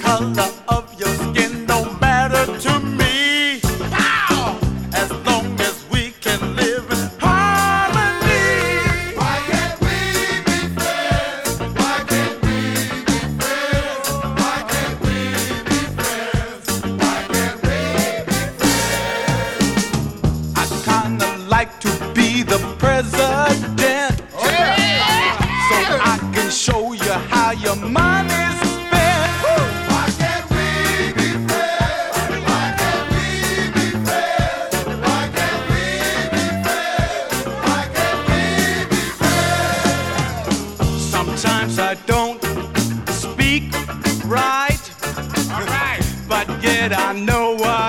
color of your skin don't matter to me. Pow! As long as we can live in harmony. Why can't we be friends? Why can't we be friends? Why can't we be friends? Why can't we be friends? I kinda like to be the president. So I can show you how your money's spent. Why can't we be friends? Why can't we be friends? Why can't we be friends? Why can't we be friends? Sometimes I don't speak right, but yet I know what